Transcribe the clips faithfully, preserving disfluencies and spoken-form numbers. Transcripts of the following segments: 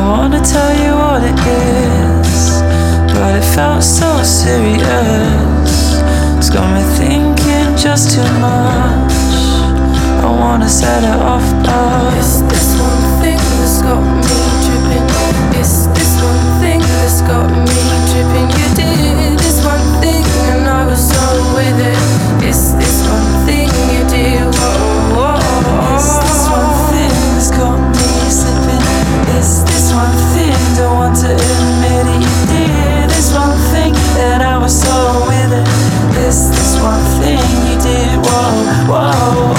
wanna tell you what it is, but it felt so serious. It's got me thinking just too much. I wanna set it off, but it's this one thing that's got me dripping. It's this one thing that's got me dripping. You did this one thing and I was so with it. It's this one thing you did. Whoa, whoa, whoa. It's this one thing that's got me slipping. It's this one thing, don't want to admit it. You did this one thing and I was so with it. It's this one thing you did. Whoa, whoa.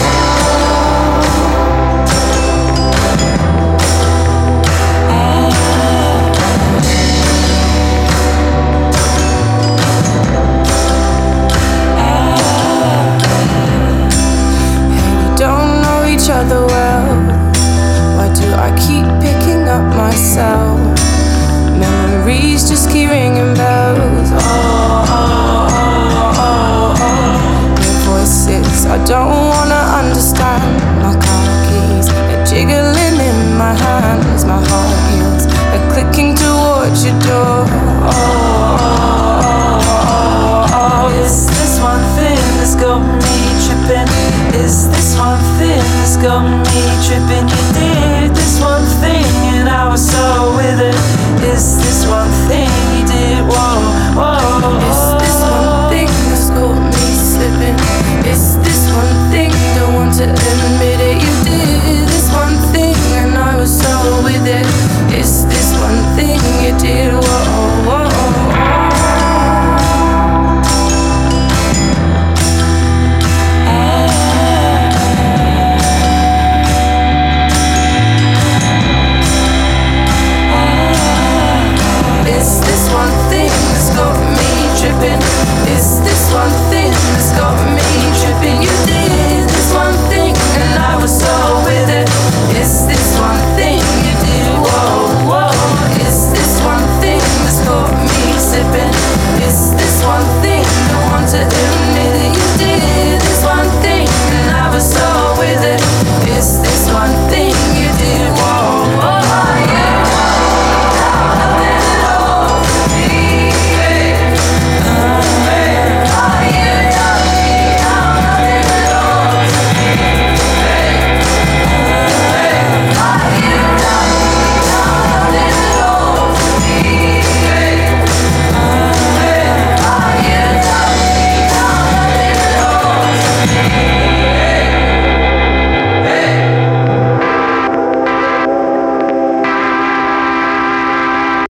Other well, why do I keep picking up myself? Memories just keep ringing bells. Oh, oh, oh, oh, oh. Your voices I don't wanna understand. My car keys are jiggling in my hands. My heart heals are clicking towards your door. Oh, oh, oh, oh, oh. Is this one thing that's got me tripping? Is this one thing that's got me tripping?